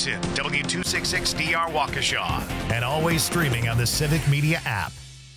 Jackson, W266DR Waukesha, and always streaming on the Civic Media app.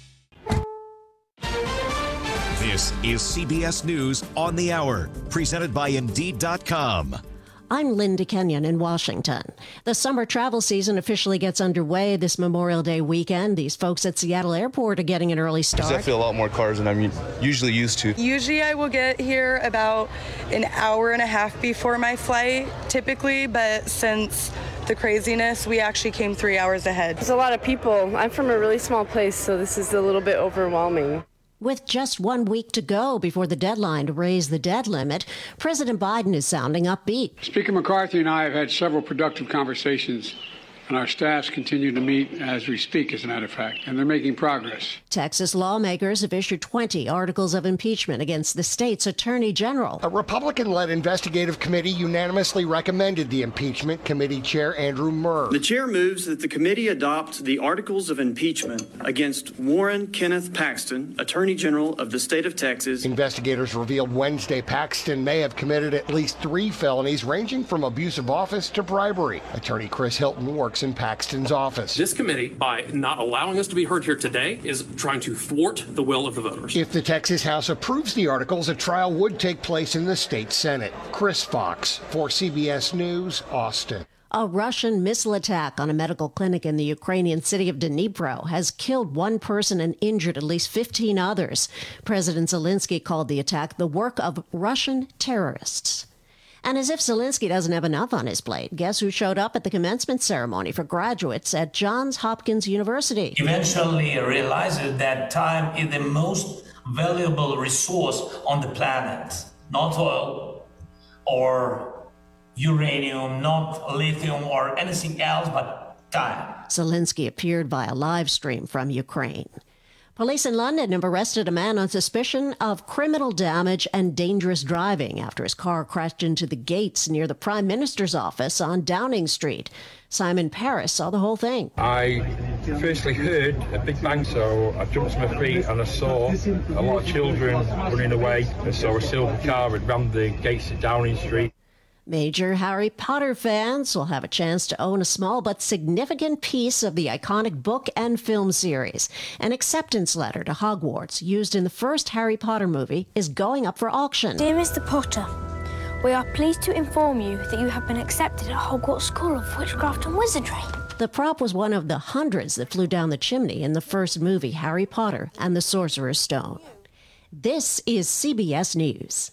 This is CBS News on the Hour, presented by Indeed.com. I'm Linda Kenyon in Washington. The summer travel season officially gets underway this Memorial Day weekend. These folks at Seattle Airport are getting an early start. There's definitely a lot more cars than I'm usually used to. Usually I will get here about an hour and a half before my flight, typically, but since the craziness, we actually came 3 hours ahead. There's a lot of people. I'm from a really small place, so this is a little bit overwhelming. With just 1 week to go before the deadline to raise the debt limit, President Biden is sounding upbeat. Speaker McCarthy and I have had several productive conversations, and our staffs continue to meet as we speak, as a matter of fact, and they're making progress. Texas lawmakers have issued 20 articles of impeachment against the state's attorney general. A Republican-led investigative committee unanimously recommended the impeachment. Committee Chair Andrew Murr. The chair moves that the committee adopt the articles of impeachment against Warren Kenneth Paxton, Attorney General of the state of Texas. Investigators revealed Wednesday Paxton may have committed at least 3 felonies ranging from abuse of office to bribery. Attorney Chris Hilton works in Paxton's office. This committee, by not allowing us to be heard here today, is trying to thwart the will of the voters. If the Texas House approves the articles, a trial would take place in the state Senate. Chris Fox for CBS News, Austin. A Russian missile attack on a medical clinic in the Ukrainian city of Dnipro has killed 1 person and injured at least 15 others. President Zelensky called the attack the work of Russian terrorists. And as if Zelensky doesn't have enough on his plate, guess who showed up at the commencement ceremony for graduates at Johns Hopkins University? Eventually realized that time is the most valuable resource on the planet. Not oil or uranium, not lithium or anything else, but time. Zelensky appeared via live stream from Ukraine. Police in London have arrested a man on suspicion of criminal damage and dangerous driving after his car crashed into the gates near the Prime Minister's office on Downing Street. Simon Paris saw the whole thing. I firstly heard a big bang, so I jumped to my feet and I saw a lot of children running away. I saw a silver car had rammed the gates at Downing Street. Major Harry Potter fans will have a chance to own a small but significant piece of the iconic book and film series. An acceptance letter to Hogwarts, used in the first Harry Potter movie, is going up for auction. Dear Mr. Potter, we are pleased to inform you that you have been accepted at Hogwarts School of Witchcraft and Wizardry. The prop was one of the hundreds that flew down the chimney in the first movie, Harry Potter and the Sorcerer's Stone. This is CBS News.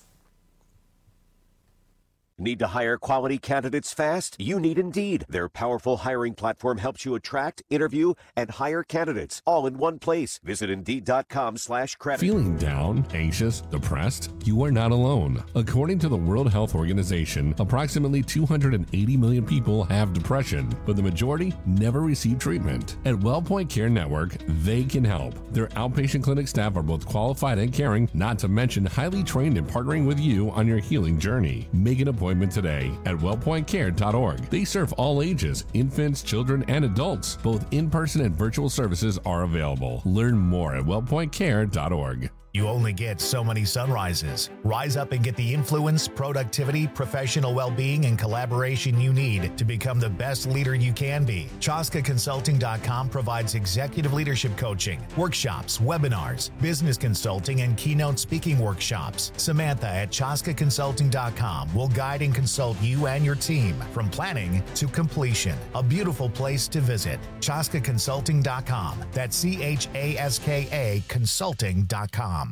Need to hire quality candidates fast? You need Indeed. Their powerful hiring platform helps you attract, interview, and hire candidates all in one place. Visit Indeed.com/credit. Feeling down, anxious, depressed? You are not alone. According to the World Health Organization, approximately 280 million people have depression, but the majority never receive treatment. At WellPoint Care Network, they can help. Their outpatient clinic staff are both qualified and caring, not to mention highly trained in partnering with you on your healing journey. Make an appointment today at wellpointcare.org. They serve all ages, infants, children, and adults. Both in-person and virtual services are available. Learn more at wellpointcare.org. You only get so many sunrises. Rise up and get the influence, productivity, professional well-being, and collaboration you need to become the best leader you can be. ChaskaConsulting.com provides executive leadership coaching, workshops, webinars, business consulting, and keynote speaking workshops. Samantha at ChaskaConsulting.com will guide and consult you and your team from planning to completion. A beautiful place to visit. ChaskaConsulting.com. That's CHASKA Consulting.com.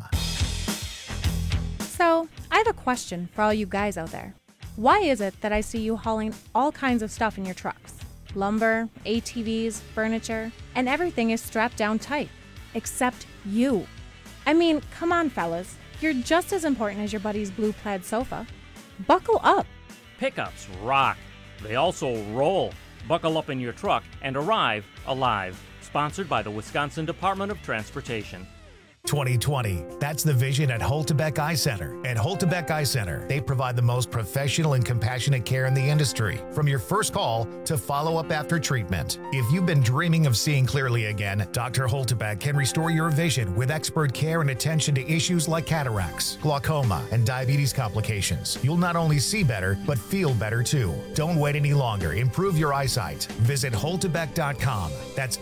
So, I have a question for all you guys out there. Why is it that I see you hauling all kinds of stuff in your trucks? Lumber, ATVs, furniture, and everything is strapped down tight. Except you. I mean, come on, fellas. You're just as important as your buddy's blue plaid sofa. Buckle up. Pickups rock. They also roll. Buckle up in your truck and arrive alive. Sponsored by the Wisconsin Department of Transportation. 2020. That's the vision at Holtebeck Eye Center. At Holtebeck Eye Center, they provide the most professional and compassionate care in the industry, from your first call to follow-up after treatment. If you've been dreaming of seeing clearly again, Dr. Holtebeck can restore your vision with expert care and attention to issues like cataracts, glaucoma, and diabetes complications. You'll not only see better, but feel better too. Don't wait any longer. Improve your eyesight. Visit Holtebeck.com. That's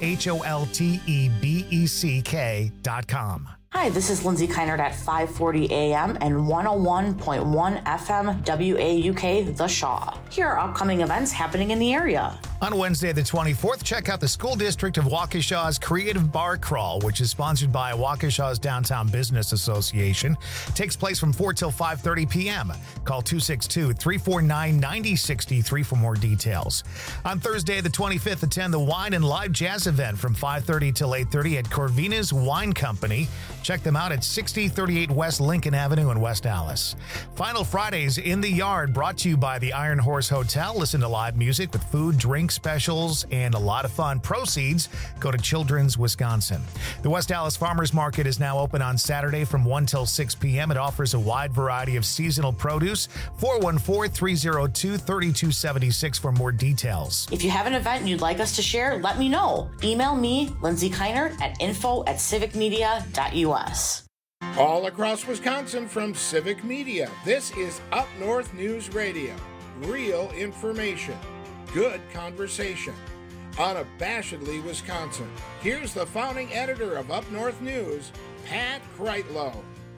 HOLTEBECK.com. Hi, this is Lindsay Keinert at 540 AM and 101.1 FM WAUK The Shaw. Here are upcoming events happening in the area. On Wednesday, the 24th, check out the School District of Waukesha's Creative Bar Crawl, which is sponsored by Waukesha's Downtown Business Association. It takes place from 4 till 5:30 p.m. Call 262-349-9063 for more details. On Thursday, the 25th, attend the Wine and Live Jazz event from 5:30 till 8:30 at Corvina's Wine Company. Check them out at 6038 West Lincoln Avenue in West Allis. Final Fridays in the Yard, brought to you by the Iron Horse Hotel. Listen to live music with food, drink specials, and a lot of fun. Proceeds go to Children's Wisconsin. The West Allis Farmers Market is now open on Saturday from 1 till 6 p.m. It offers a wide variety of seasonal produce. 414-302-3276 for more details. If you have an event you'd like us to share, let me know. Email me, Lindsay Keinert, at info@civicmedia.us. All across Wisconsin from Civic Media, this is Up North News Radio. Real information. Good conversation. Unabashedly Wisconsin. Here's the founding editor of Up North News, Pat Kreitlow.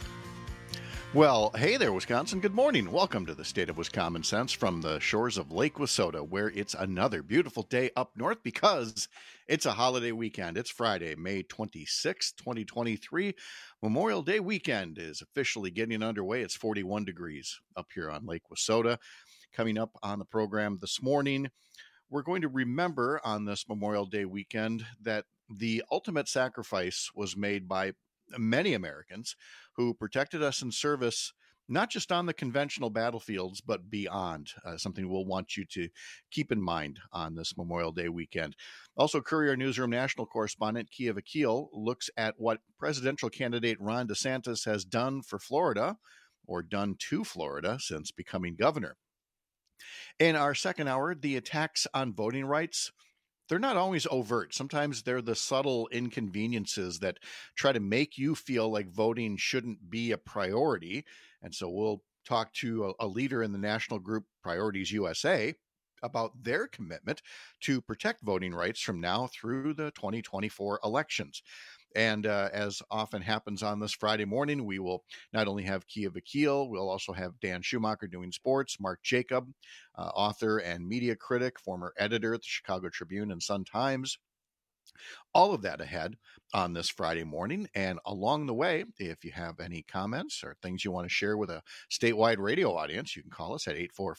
Well, hey there, Wisconsin. Good morning. Welcome to the State of Wisconsin Sense from the shores of Lake Wissota, where it's another beautiful day up north because it's a holiday weekend. It's Friday, May 26, 2023. Memorial Day weekend is officially getting underway. It's 41 degrees up here on Lake Wissota. Coming up on the program this morning, we're going to remember on this Memorial Day weekend that the ultimate sacrifice was made by many Americans who protected us in service, not just on the conventional battlefields, but beyond, something we'll want you to keep in mind on this Memorial Day weekend. Also, Courier Newsroom national correspondent Kia Vakil looks at what presidential candidate Ron DeSantis has done for Florida, or done to Florida, since becoming governor. In our second hour, the attacks on voting rights, they're not always overt. Sometimes they're the subtle inconveniences that try to make you feel like voting shouldn't be a priority. And so we'll talk to a leader in the national group Priorities USA about their commitment to protect voting rights from now through the 2024 elections. And as often happens on this Friday morning, we will not only have Kia Vakil, we'll also have Dan Schumacher doing sports, Mark Jacob, author and media critic, former editor at the Chicago Tribune and Sun-Times. All of that ahead on this Friday morning. And along the way, if you have any comments or things you want to share with a statewide radio audience, you can call us at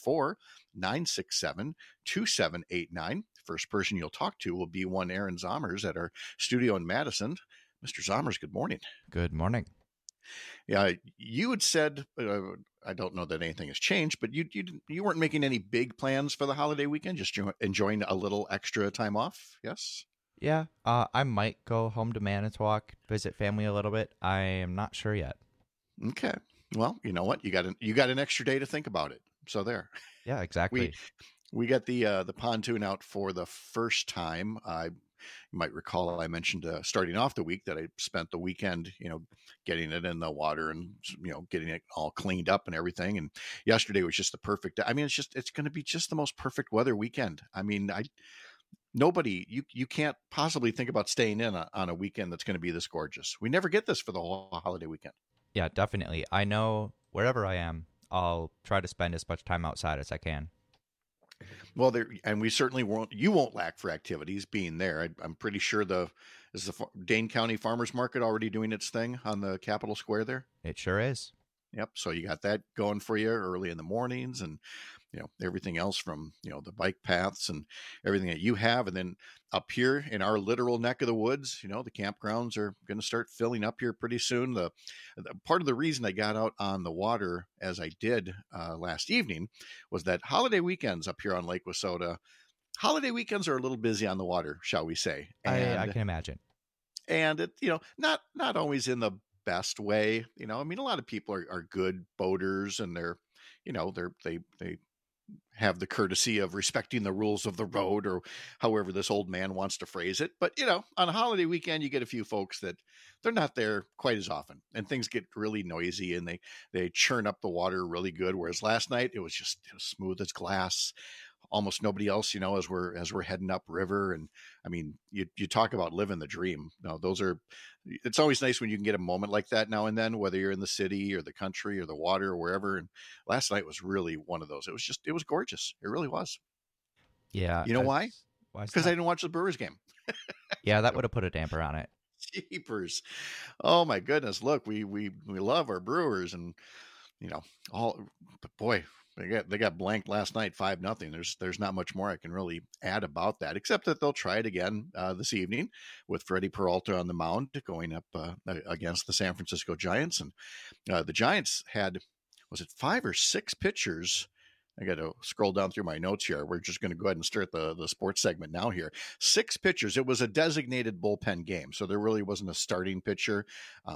844-967-2789. First person you'll talk to will be one Aaron Zommers at our studio in Madison. Mr. Zommers, good morning. Good morning. Yeah, you had said, I don't know that anything has changed, but you weren't making any big plans for the holiday weekend, just enjoying a little extra time off, yes? Yeah, I might go home to Manitowoc, visit family a little bit. I am not sure yet. Okay. Well, you know what? You got an extra day to think about it. So there. Yeah, exactly. We got the pontoon out for the first time. You might recall I mentioned starting off the week that I spent the weekend, getting it in the water and, getting it all cleaned up and everything. And yesterday was just the perfect. I mean, it's going to be just the most perfect weather weekend. I mean, you can't possibly think about staying in on a weekend that's going to be this gorgeous. We never get this for the whole holiday weekend. Yeah, definitely. I know wherever I am, I'll try to spend as much time outside as I can. Well, and we certainly won't lack for activities being there. I'm pretty sure is the Dane County Farmers Market already doing its thing on the Capitol Square there? It sure is. Yep. So you got that going for you early in the mornings and, everything else from, the bike paths and everything that you have. And then up here in our literal neck of the woods, the campgrounds are going to start filling up here pretty soon. The part of the reason I got out on the water as I did last evening was that holiday weekends up here on Lake Wissota, holiday weekends are a little busy on the water, shall we say. I can imagine. And it, not always in the best way. You know, I mean, a lot of people are good boaters, and they have the courtesy of respecting the rules of the road, or however this old man wants to phrase it. But, you know, on a holiday weekend, you get a few folks that they're not there quite as often, and things get really noisy, and they churn up the water really good. Whereas last night it was smooth as glass. Almost nobody else, you know, as we're heading up river. And I mean, you talk about living the dream. No, it's always nice when you can get a moment like that now and then, whether you're in the city or the country or the water or wherever. And last night was really one of those. It was gorgeous. It really was. Yeah. You know why? Because I didn't watch the Brewers game. Yeah, that would have put a damper on it. Jeepers. Oh my goodness. Look, we love our Brewers, and, you know, but boy, they got blanked last night, 5-0. There's not much more I can really add about that, except that they'll try it again this evening with Freddie Peralta on the mound going up against the San Francisco Giants. And the Giants had, was it 5 or 6 pitchers? I got to scroll down through my notes here. We're just going to go ahead and start the sports segment now here. 6 pitchers. It was a designated bullpen game, so there really wasn't a starting pitcher.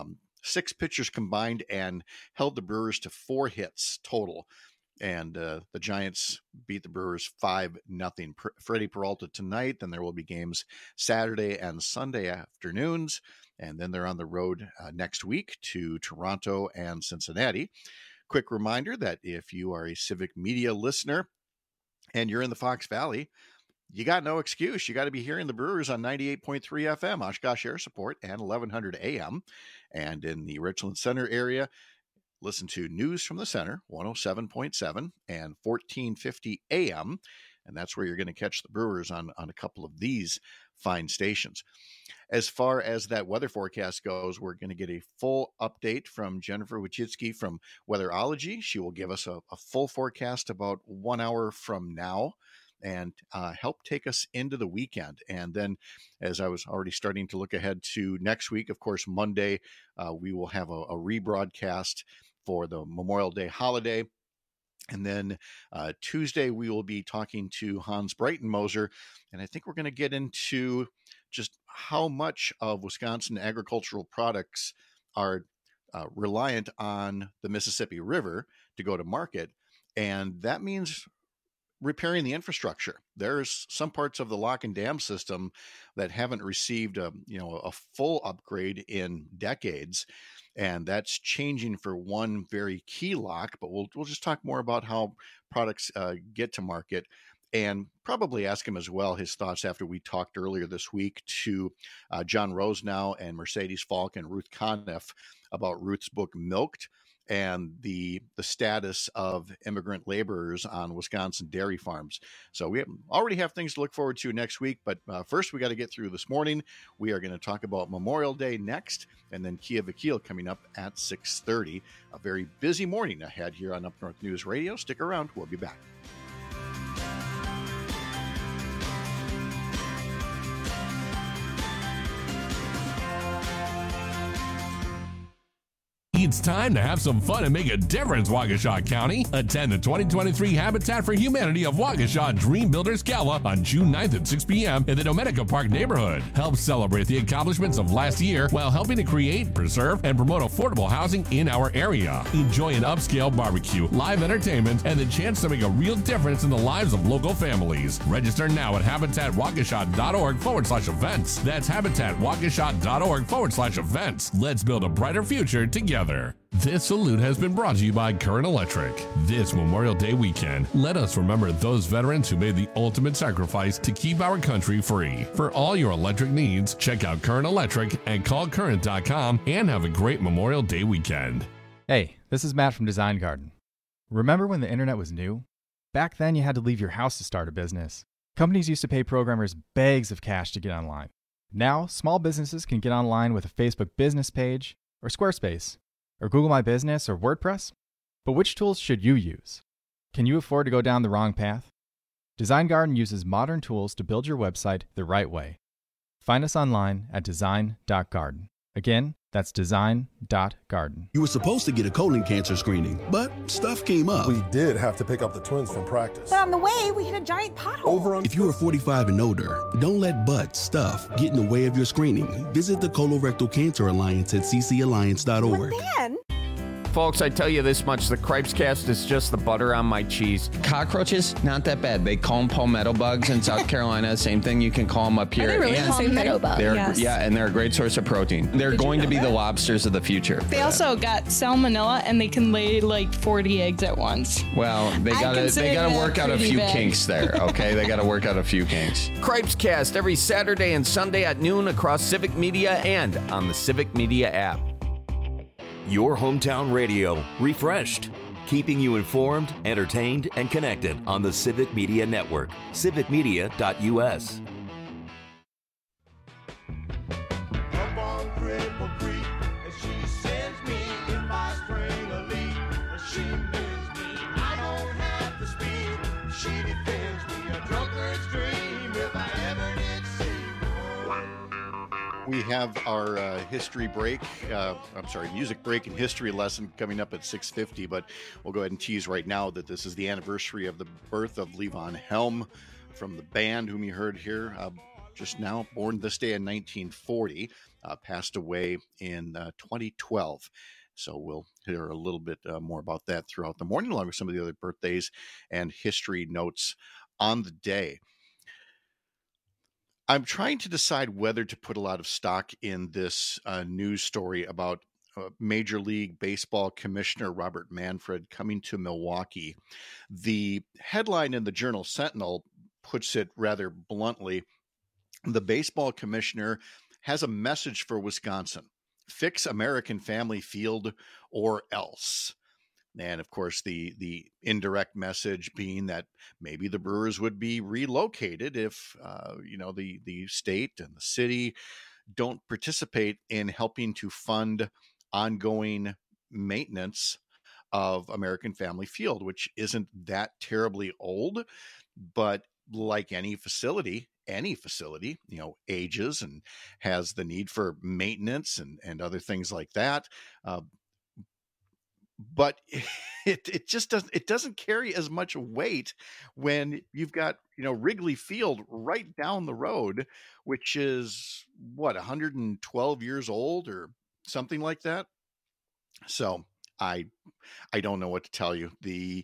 6 pitchers combined and held the Brewers to 4 hits total. And the Giants beat the Brewers 5-0. Freddie Peralta tonight. Then there will be games Saturday and Sunday afternoons. And then they're on the road next week to Toronto and Cincinnati. Quick reminder that if you are a Civic Media listener and you're in the Fox Valley, you got no excuse. You got to be hearing the Brewers on 98.3 FM, Oshkosh Air Support, and 1100 AM. And in the Richland Center area, listen to News from the Center, 107.7 and 1450 AM. And that's where you're going to catch the Brewers on a couple of these fine stations. As far as that weather forecast goes, we're going to get a full update from Jennifer Wojcicki from Weatherology. She will give us a full forecast about 1 hour from now and help take us into the weekend. And then, as I was already starting to look ahead to next week, of course, Monday, we will have a rebroadcast for the Memorial Day holiday. And then Tuesday, we will be talking to Hans Breitenmoser. And I think we're going to get into just how much of Wisconsin agricultural products are reliant on the Mississippi River to go to market. And that means repairing the infrastructure. There's some parts of the lock and dam system that haven't received a full upgrade in decades. And that's changing for one very key lock, but we'll just talk more about how products get to market, and probably ask him as well his thoughts after we talked earlier this week to John Rosenau and Mercedes Falk and Ruth Conniff about Ruth's book Milked and the status of immigrant laborers on Wisconsin dairy farms. So we already have things to look forward to next week, but first we got to get through this morning. We are going to talk about Memorial Day next, and then Kia Vakil coming up at 6:30. A very busy morning ahead here on Up North News Radio. Stick around. We'll be back. It's time to have some fun and make a difference, Waukesha County. Attend the 2023 Habitat for Humanity of Waukesha Dream Builders Gala on June 9th at 6 p.m. in the Dominica Park neighborhood. Help celebrate the accomplishments of last year while helping to create, preserve, and promote affordable housing in our area. Enjoy an upscale barbecue, live entertainment, and the chance to make a real difference in the lives of local families. Register now at habitatwaukesha.org/events. That's habitatwaukesha.org/events. Let's build a brighter future together. This salute has been brought to you by Current Electric. This Memorial Day weekend, let us remember those veterans who made the ultimate sacrifice to keep our country free. For all your electric needs, check out Current Electric and call current.com and have a great Memorial Day weekend. Hey, this is Matt from Design Garden. Remember when the internet was new? Back then you had to leave your house to start a business. Companies used to pay programmers bags of cash to get online. Now, small businesses can get online with a Facebook business page, or Squarespace, or Google My Business, or WordPress? But which tools should you use? Can you afford to go down the wrong path? Design Garden uses modern tools to build your website the right way. Find us online at design.garden. Again, That's design.garden. You were supposed to get a colon cancer screening, but stuff came up. We did have to pick up the twins from practice. But on the way, we hit a giant pothole. If you are 45 and older, don't let stuff get in the way of your screening. Visit the Colorectal Cancer Alliance at ccalliance.org. But then... Folks, I tell you this much, the Cripescast is just the butter on my cheese. Cockroaches, not that bad. They call them palmetto bugs in South Carolina. Same thing, you can call them up here. Are they really palmetto bugs? Yes. Yeah, and they're a great source of protein. They're going to be the lobsters of the future. They also got salmonella, and they can lay like 40 eggs at once. Well, they gotta work out a few kinks there, okay? They gotta work out a few kinks. Cripescast every Saturday and Sunday at noon across Civic Media and on the Civic Media app. Your hometown radio, refreshed, keeping you informed, entertained, and connected on the Civic Media Network, civicmedia.us. We have our music break and history lesson coming up at 6:50, but we'll go ahead and tease right now that this is the anniversary of the birth of Levon Helm from the band, whom you heard here just now, born this day in 1940, passed away in 2012. So we'll hear a little bit more about that throughout the morning, along with some of the other birthdays and history notes on the day. I'm trying to decide whether to put a lot of stock in this news story about Major League Baseball Commissioner Robert Manfred coming to Milwaukee. The headline in the Journal Sentinel puts it rather bluntly. The baseball commissioner has a message for Wisconsin: fix American Family Field or else. And of course, the indirect message being that maybe the Brewers would be relocated if, the state and the city don't participate in helping to fund ongoing maintenance of American Family Field, which isn't that terribly old, but like any facility, ages and has the need for maintenance and other things like that. But it just doesn't carry as much weight when you've got, Wrigley Field right down the road, which is 112 years old or something like that. So I don't know what to tell you. The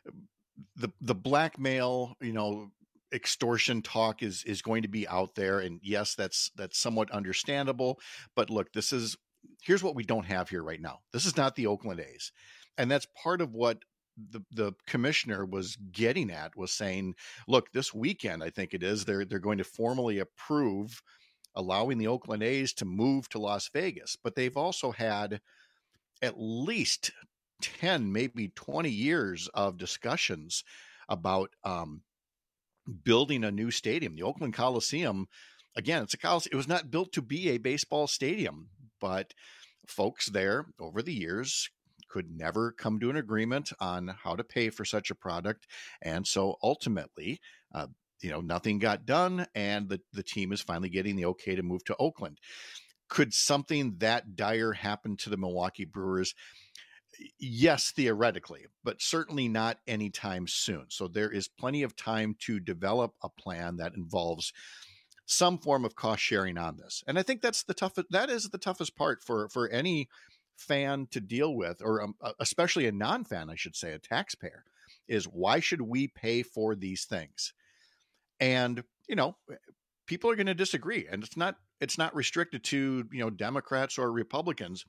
blackmail, extortion talk is going to be out there, and yes, that's somewhat understandable. But look, here's what we don't have here right now. This is not the Oakland A's. And that's part of what the commissioner was getting at, was saying, look, this weekend, I think it is, they're going to formally approve allowing the Oakland A's to move to Las Vegas. But they've also had at least 10, maybe 20 years of discussions about building a new stadium. The Oakland Coliseum, again, it's a Coliseum. It was not built to be a baseball stadium, but folks there over the years could never come to an agreement on how to pay for such a product. And so ultimately, nothing got done, and the team is finally getting the okay to move to Oakland. Could something that dire happen to the Milwaukee Brewers? Yes, theoretically, but certainly not anytime soon. So there is plenty of time to develop a plan that involves some form of cost sharing on this. And I think that is the toughest part for any fan to deal with, or especially a non-fan, I should say, a taxpayer, is why should we pay for these things? And, people are going to disagree, and it's not restricted to, Democrats or Republicans.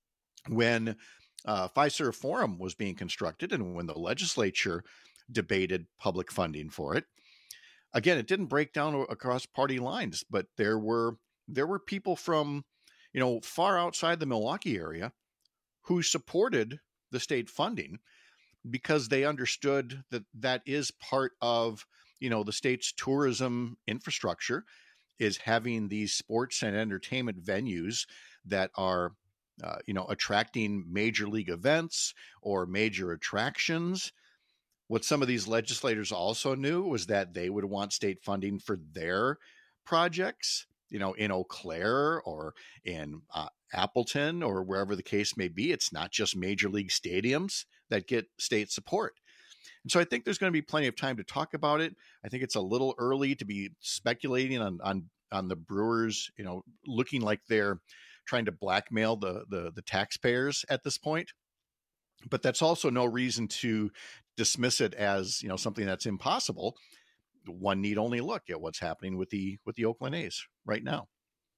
When Fiserv Forum was being constructed and when the legislature debated public funding for it, again, it didn't break down across party lines, but there were people from, far outside the Milwaukee area who supported the state funding because they understood that is part of, the state's tourism infrastructure, is having these sports and entertainment venues that are, attracting major league events or major attractions. What some of these legislators also knew was that they would want state funding for their projects. in Eau Claire or in Appleton or wherever the case may be. It's not just major league stadiums that get state support. And so I think there's going to be plenty of time to talk about it. I think it's a little early to be speculating on the Brewers, looking like they're trying to blackmail the taxpayers at this point. But that's also no reason to dismiss it as, something that's impossible. One need only look at what's happening with the Oakland A's right now.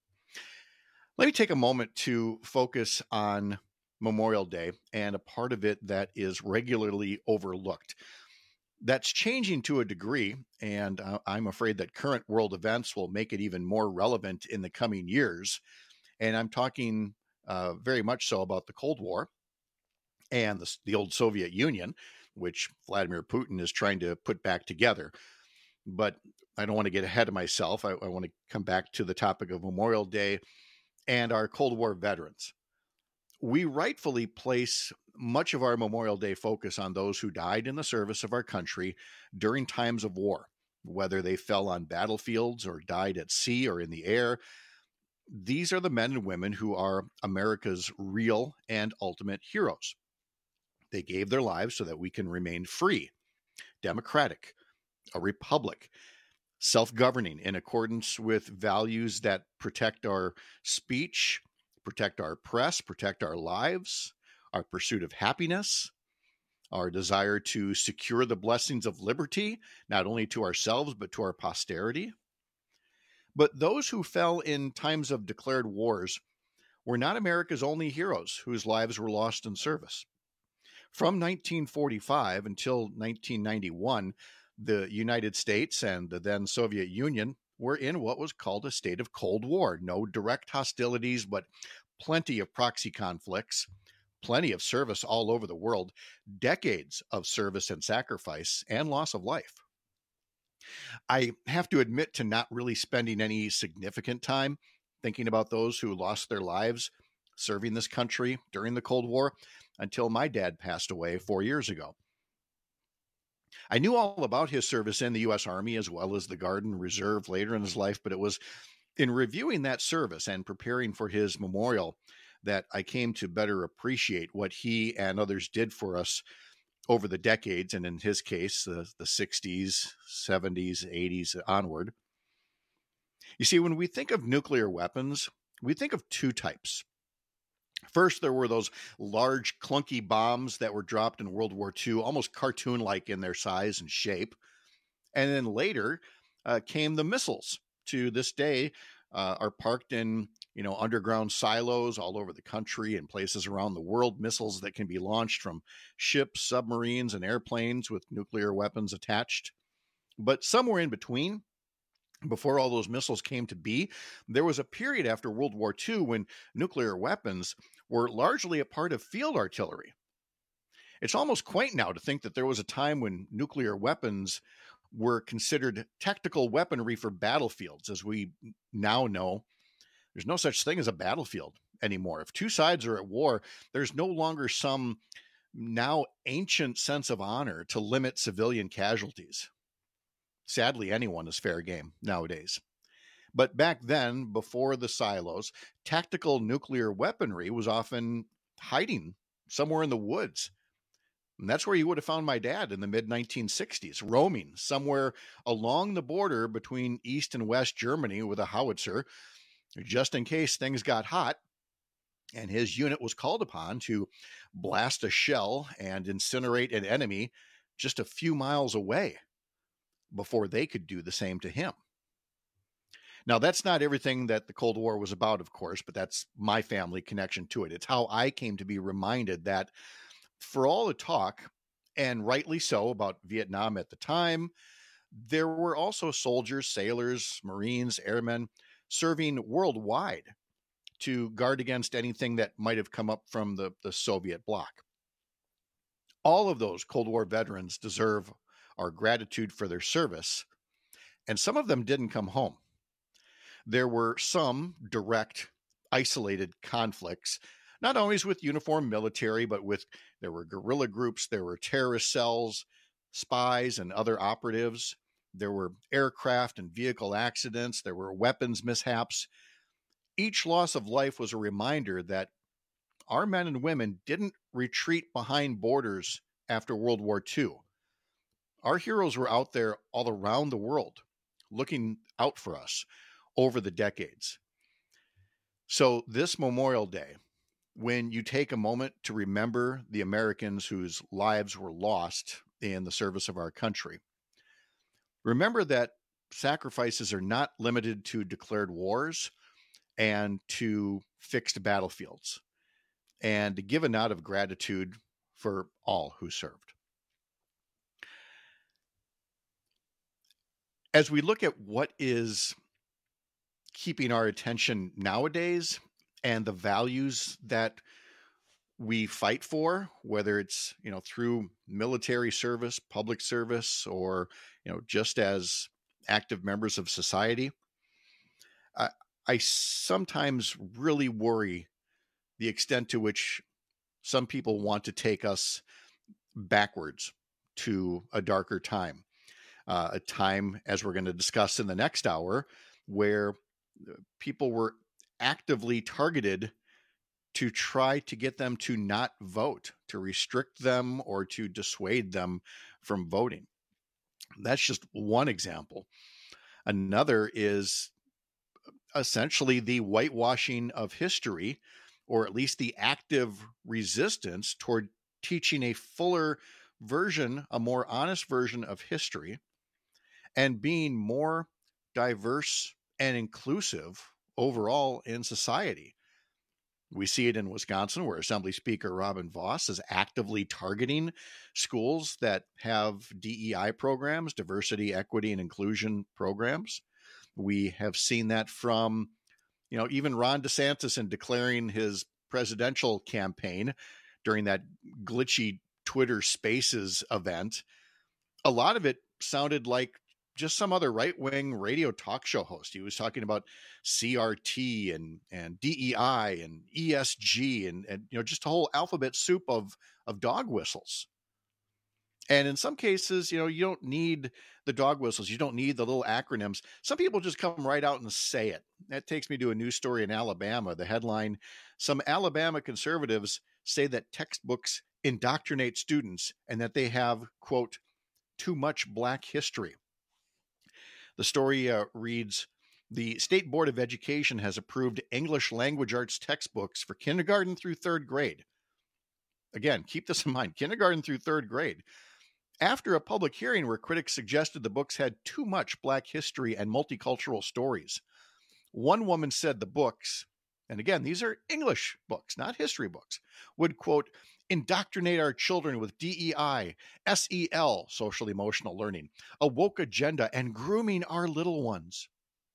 Let me take a moment to focus on Memorial Day and a part of it that is regularly overlooked. That's changing to a degree, and I'm afraid that current world events will make it even more relevant in the coming years. And I'm talking very much so about the Cold War and the old Soviet Union, which Vladimir Putin is trying to put back together. But I don't want to get ahead of myself. I want to come back to the topic of Memorial Day and our Cold War veterans. We rightfully place much of our Memorial Day focus on those who died in the service of our country during times of war, whether they fell on battlefields or died at sea or in the air. These are the men and women who are America's real and ultimate heroes. They gave their lives so that we can remain free, democratic, a republic, self-governing in accordance with values that protect our speech, protect our press, protect our lives, our pursuit of happiness, our desire to secure the blessings of liberty, not only to ourselves, but to our posterity. But those who fell in times of declared wars were not America's only heroes whose lives were lost in service. From 1945 until 1991, the United States and the then Soviet Union were in what was called a state of Cold War. No direct hostilities, but plenty of proxy conflicts, plenty of service all over the world, decades of service and sacrifice, and loss of life. I have to admit to not really spending any significant time thinking about those who lost their lives serving this country during the Cold War until my dad passed away 4 years ago. I knew all about his service in the U.S. Army as well as the Guard and Reserve later in his life, but it was in reviewing that service and preparing for his memorial that I came to better appreciate what he and others did for us over the decades, and in his case, the 60s, 70s, 80s onward. You see, when we think of nuclear weapons, we think of two types. First, there were those large, clunky bombs that were dropped in World War II, almost cartoon-like in their size and shape. And then later came the missiles. To this day, are parked in underground silos all over the country and places around the world, missiles that can be launched from ships, submarines, and airplanes with nuclear weapons attached. But somewhere in between, before all those missiles came to be, there was a period after World War II when nuclear weapons were largely a part of field artillery. It's almost quaint now to think that there was a time when nuclear weapons were considered tactical weaponry for battlefields. As we now know, there's no such thing as a battlefield anymore. If two sides are at war, there's no longer some now ancient sense of honor to limit civilian casualties. Sadly, anyone is fair game nowadays. But back then, before the silos, tactical nuclear weaponry was often hiding somewhere in the woods. And that's where you would have found my dad in the mid-1960s, roaming somewhere along the border between East and West Germany with a howitzer, just in case things got hot, and his unit was called upon to blast a shell and incinerate an enemy just a few miles away before they could do the same to him. Now, that's not everything that the Cold War was about, of course, but that's my family connection to it. It's how I came to be reminded that for all the talk, and rightly so, about Vietnam at the time, there were also soldiers, sailors, Marines, airmen serving worldwide to guard against anything that might have come up from the Soviet bloc. All of those Cold War veterans deserve our gratitude for their service, and some of them didn't come home. There were some direct, isolated conflicts, not always with uniformed military, but there were guerrilla groups, there were terrorist cells, spies, and other operatives There were aircraft and vehicle accidents. There were weapons mishaps. Each loss of life was a reminder that our men and women didn't retreat behind borders after World War II. Our heroes were out there all around the world, looking out for us over the decades. So this Memorial Day, when you take a moment to remember the Americans whose lives were lost in the service of our country, remember that sacrifices are not limited to declared wars and to fixed battlefields, and to give a nod of gratitude for all who served. As we look at what is keeping our attention nowadays and the values that we fight for, whether it's, through military service, public service, or, just as active members of society, I sometimes really worry the extent to which some people want to take us backwards to a darker time, a time, as we're going to discuss in the next hour, where people were actively targeted to try to get them to not vote, to restrict them or to dissuade them from voting. That's just one example. Another is essentially the whitewashing of history, or at least the active resistance toward teaching a fuller version, a more honest version of history, and being more diverse and inclusive overall in society. We see it in Wisconsin, where Assembly Speaker Robin Vos is actively targeting schools that have DEI programs, diversity, equity, and inclusion programs. We have seen that from, even Ron DeSantis in declaring his presidential campaign during that glitchy Twitter Spaces event. A lot of it sounded like just some other right-wing radio talk show host. He was talking about CRT and DEI and ESG and just a whole alphabet soup of dog whistles. And in some cases, you don't need the dog whistles. You don't need the little acronyms. Some people just come right out and say it. That takes me to a news story in Alabama. The headline, some Alabama conservatives say that textbooks indoctrinate students and that they have, quote, too much Black history. The story reads, the State Board of Education has approved English language arts textbooks for kindergarten through third grade. Again, keep this in mind, kindergarten through third grade. After a public hearing where critics suggested the books had too much Black history and multicultural stories. One woman said the books, and again, these are English books, not history books, would, quote, indoctrinate our children with DEI, SEL, social emotional learning, a woke agenda, and grooming our little ones.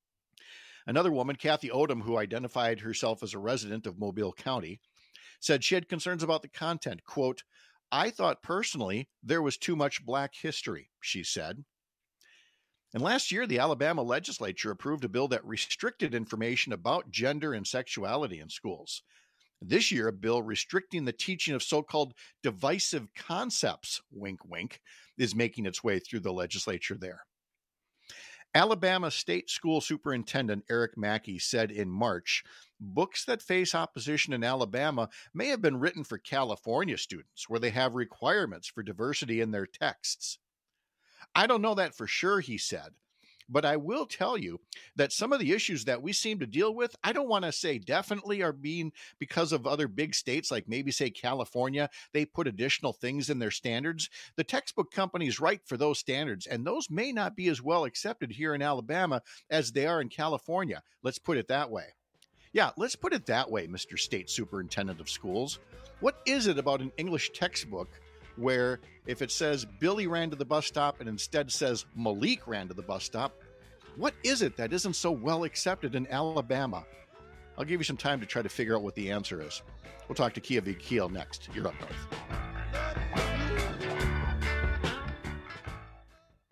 Another woman, Kathy Odom, who identified herself as a resident of Mobile County, said she had concerns about the content. Quote, I thought personally there was too much Black history, she said. And last year, the Alabama legislature approved a bill that restricted information about gender and sexuality in schools. This year, a bill restricting the teaching of so-called divisive concepts, wink, wink, is making its way through the legislature there. Alabama State School Superintendent Eric Mackey said in March, books that face opposition in Alabama may have been written for California students, where they have requirements for diversity in their texts. I don't know that for sure, he said. But I will tell you that some of the issues that we seem to deal with, I don't want to say definitely are being because of other big states, like maybe say California, they put additional things in their standards. The textbook companies write for those standards, and those may not be as well accepted here in Alabama as they are in California. Let's put it that way. Yeah, let's put it that way, Mr. State Superintendent of Schools. What is it about an English textbook where if it says Billy ran to the bus stop and instead says Malik ran to the bus stop, what is it that isn't so well accepted in Alabama? I'll give you some time to try to figure out what the answer is. We'll talk to Kia Vigil next. You're Up North.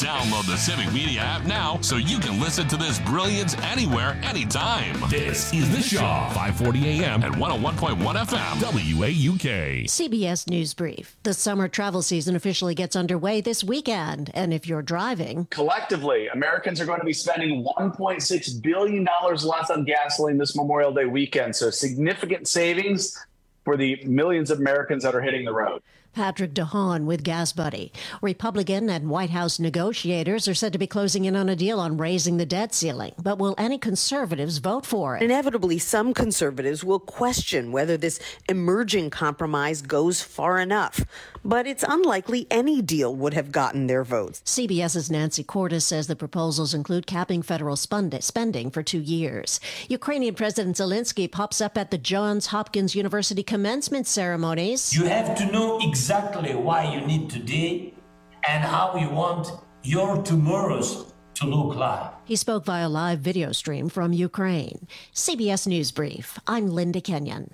Download the Civic Media app now so you can listen to this brilliance anywhere, anytime. This is The Shaw, 540 AM and 101.1 FM, WAUK. CBS News Brief. The summer travel season officially gets underway this weekend. And if you're driving... Collectively, Americans are going to be spending $1.6 billion less on gasoline this Memorial Day weekend. So significant savings for the millions of Americans that are hitting the road. Patrick DeHaan with Gas Buddy. Republican and White House negotiators are said to be closing in on a deal on raising the debt ceiling. But will any conservatives vote for it? Inevitably, some conservatives will question whether this emerging compromise goes far enough. But it's unlikely any deal would have gotten their votes. CBS's Nancy Cordes says the proposals include capping federal spending for 2 years. Ukrainian President Zelensky pops up at the Johns Hopkins University commencement ceremonies. You have to know exactly why you need today and how you want your tomorrows to look like. He spoke via live video stream from Ukraine. CBS News Brief. I'm Linda Kenyon.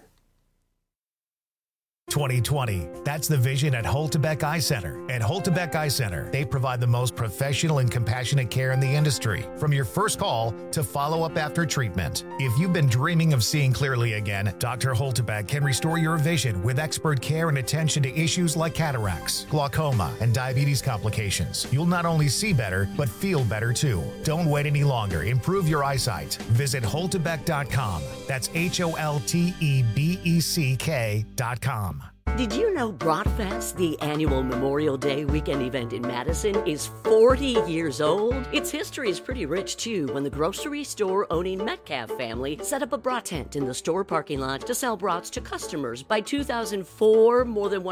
2020. That's the vision at Holtebeck Eye Center. At Holtebeck Eye Center, they provide the most professional and compassionate care in the industry, from your first call to follow-up after treatment. If you've been dreaming of seeing clearly again, Dr. Holtebeck can restore your vision with expert care and attention to issues like cataracts, glaucoma, and diabetes complications. You'll not only see better, but feel better too. Don't wait any longer. Improve your eyesight. Visit Holtebeck.com. That's HOLTEBECK.com. Did you know Bratfest, the annual Memorial Day weekend event in Madison, is 40 years old? Its history is pretty rich, too, when the grocery store-owning Metcalf family set up a brat tent in the store parking lot to sell brats to customers. By 2004, more than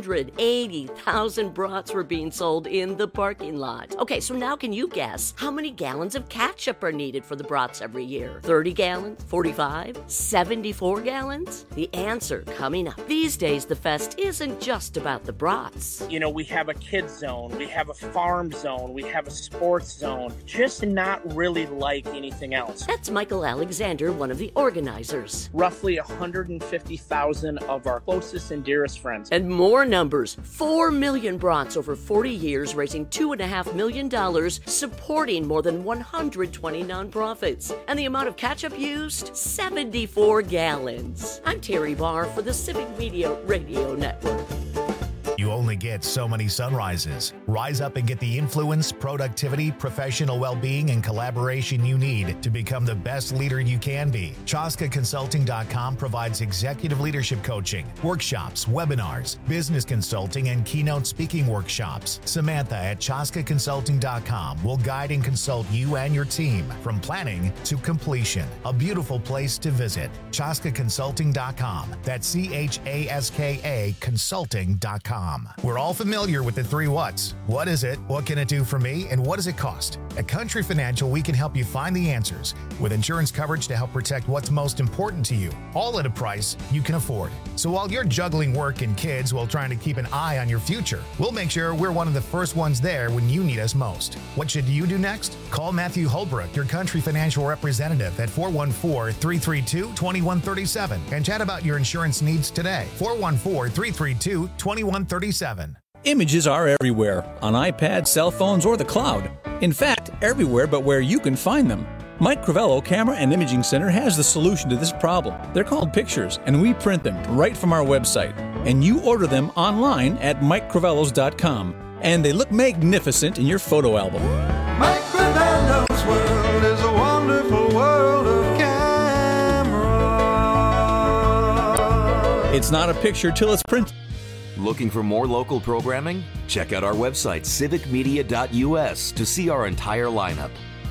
180,000 brats were being sold in the parking lot. Okay, so now can you guess how many gallons of ketchup are needed for the brats every year? 30 gallons? 45? 74 gallons? The answer coming up. These days, the fest isn't just about the brats. You know, we have a kids zone, we have a farm zone, we have a sports zone, just not really like anything else. That's Michael Alexander, one of the organizers. Roughly 150,000 of our closest and dearest friends. And more numbers, 4 million brats over 40 years, raising $2.5 million, supporting more than 120 nonprofits. And the amount of ketchup used? 74 gallons. I'm Terry Barr for the Civic Media Radio Network. You only get so many sunrises. Rise up and get the influence, productivity, professional well-being, and collaboration you need to become the best leader you can be. ChaskaConsulting.com provides executive leadership coaching, workshops, webinars, business consulting, and keynote speaking workshops. Samantha at ChaskaConsulting.com will guide and consult you and your team from planning to completion. A beautiful place to visit. ChaskaConsulting.com. That's CHASKA Consulting.com. We're all familiar with the 3 whats. What is it? What can it do for me? And what does it cost? At Country Financial, we can help you find the answers with insurance coverage to help protect what's most important to you, all at a price you can afford. So while you're juggling work and kids while trying to keep an eye on your future, we'll make sure we're one of the first ones there when you need us most. What should you do next? Call Matthew Holbrook, your Country Financial representative, at 414-332-2137 and chat about your insurance needs today. 414-332-2137. Images are everywhere, on iPads, cell phones, or the cloud. In fact, everywhere but where you can find them. Mike Crivello Camera and Imaging Center has the solution to this problem. They're called pictures, and we print them right from our website. And you order them online at MikeCrivellos.com. And they look magnificent in your photo album. Mike Crivello's world is a wonderful world of camera. It's not a picture till it's printed. Looking for more local programming? Check out our website, civicmedia.us, to see our entire lineup.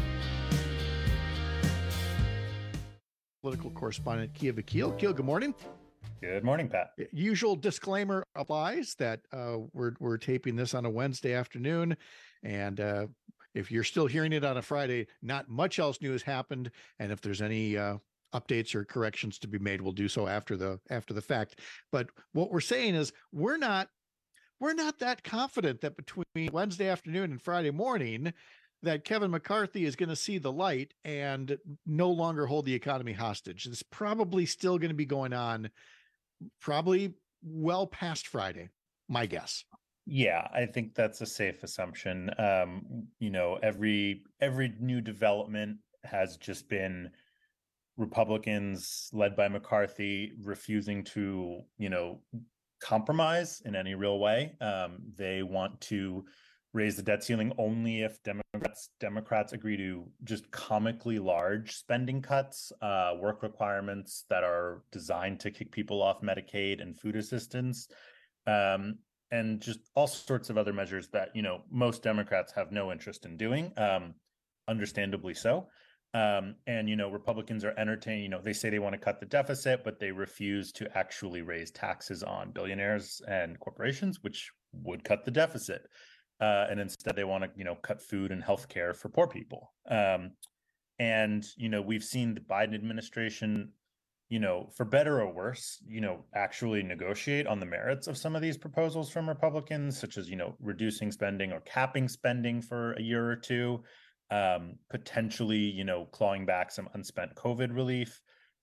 Political correspondent Kia Vakil. Kia, good morning. Good morning, Pat. Usual disclaimer applies that we're taping this on a Wednesday afternoon, and if you're still hearing it on a Friday, not much else new has happened, and if there's any updates or corrections to be made, we'll do so after the fact. But what we're saying is we're not that confident that between Wednesday afternoon and Friday morning that Kevin McCarthy is going to see the light and no longer hold the economy hostage. It's probably still going to be going on probably well past Friday, my guess. Yeah, I think that's a safe assumption. Every new development has just been Republicans led by McCarthy refusing to, compromise in any real way. They want to raise the debt ceiling only if Democrats agree to just comically large spending cuts, work requirements that are designed to kick people off Medicaid and food assistance, and just all sorts of other measures that, most Democrats have no interest in doing, understandably so. Republicans are entertaining, they say they want to cut the deficit, but they refuse to actually raise taxes on billionaires and corporations, which would cut the deficit. And instead they want to, cut food and healthcare for poor people. We've seen the Biden administration, for better or worse, actually negotiate on the merits of some of these proposals from Republicans, such as, reducing spending or capping spending for a year or two. Potentially, clawing back some unspent COVID relief.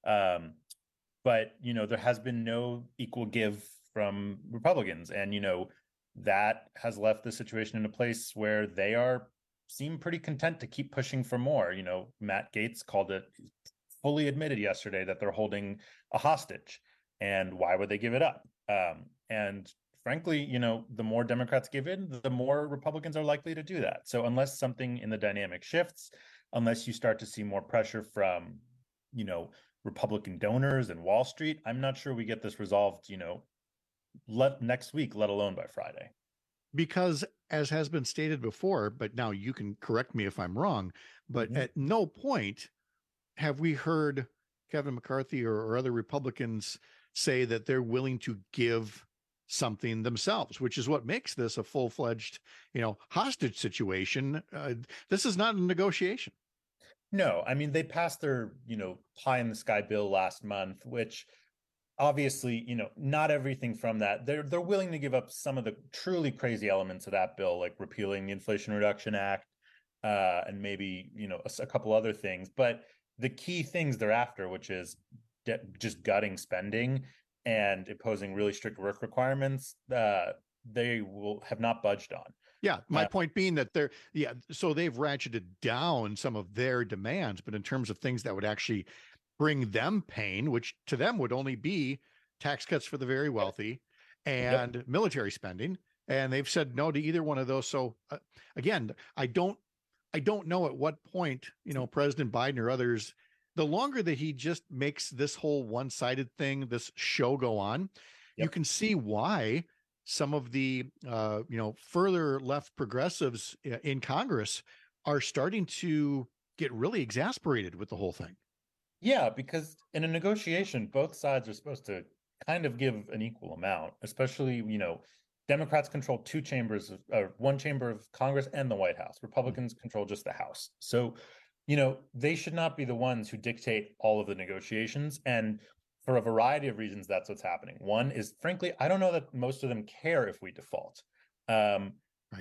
But, there has been no equal give from Republicans. And, that has left the situation in a place where they seem pretty content to keep pushing for more. Matt Gaetz fully admitted yesterday that they're holding a hostage. And why would they give it up? And frankly, the more Democrats give in, the more Republicans are likely to do that. So unless something in the dynamic shifts, unless you start to see more pressure from, Republican donors and Wall Street, I'm not sure we get this resolved, next week, let alone by Friday. Because as has been stated before, but now you can correct me if I'm wrong, but at no point have we heard Kevin McCarthy or other Republicans say that they're willing to give something themselves, which is what makes this a full-fledged, hostage situation. This is not a negotiation. No, I mean, they passed their, pie in the sky bill last month, which obviously, not everything from that. They're willing to give up some of the truly crazy elements of that bill, like repealing the Inflation Reduction Act, and maybe, a couple other things. But the key things they're after, which is just gutting spending and imposing really strict work requirements, they will have not budged on. Yeah, my point being that so they've ratcheted down some of their demands, but in terms of things that would actually bring them pain, which to them would only be tax cuts for the very wealthy and military spending, and they've said no to either one of those. So again, I don't know at what point, President Biden or others, the longer that he just makes this whole one-sided thing, this show go on, you can see why some of the, further left progressives in Congress are starting to get really exasperated with the whole thing. Yeah, because in a negotiation, both sides are supposed to kind of give an equal amount, especially, Democrats control one chamber of Congress and the White House. Republicans control just the House. So, they should not be the ones who dictate all of the negotiations. And for a variety of reasons, that's what's happening. One is, frankly, I don't know that most of them care if we default. Right.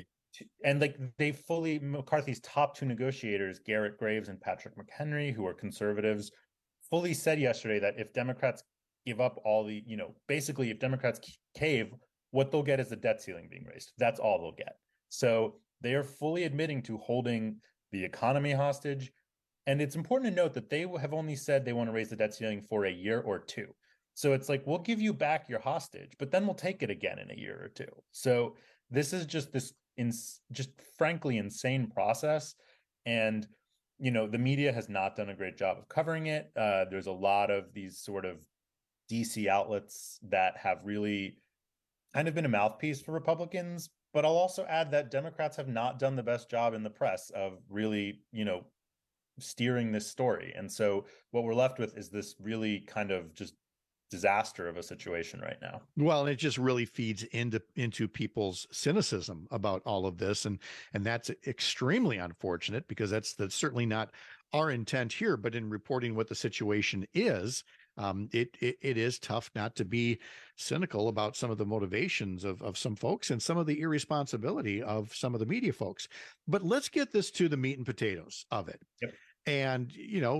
And McCarthy's top two negotiators, Garrett Graves and Patrick McHenry, who are conservatives, fully said yesterday that if Democrats give up all the, basically if Democrats cave, what they'll get is the debt ceiling being raised. That's all they'll get. So they are fully admitting to holding the economy hostage. And it's important to note that they have only said they want to raise the debt ceiling for a year or two. So it's like, we'll give you back your hostage, but then we'll take it again in a year or two. So this is just just frankly insane process. And, the media has not done a great job of covering it. There's a lot of these sort of DC outlets that have really kind of been a mouthpiece for Republicans. But I'll also add that Democrats have not done the best job in the press of really, steering this story. And so what we're left with is this really kind of just disaster of a situation right now. Well, it just really feeds into people's cynicism about all of this. And that's extremely unfortunate, because that's certainly not our intent here. But in reporting what the situation is, it is tough not to be cynical about some of the motivations of some folks and some of the irresponsibility of some of the media folks. But let's get this to the meat and potatoes of it. Yep. And,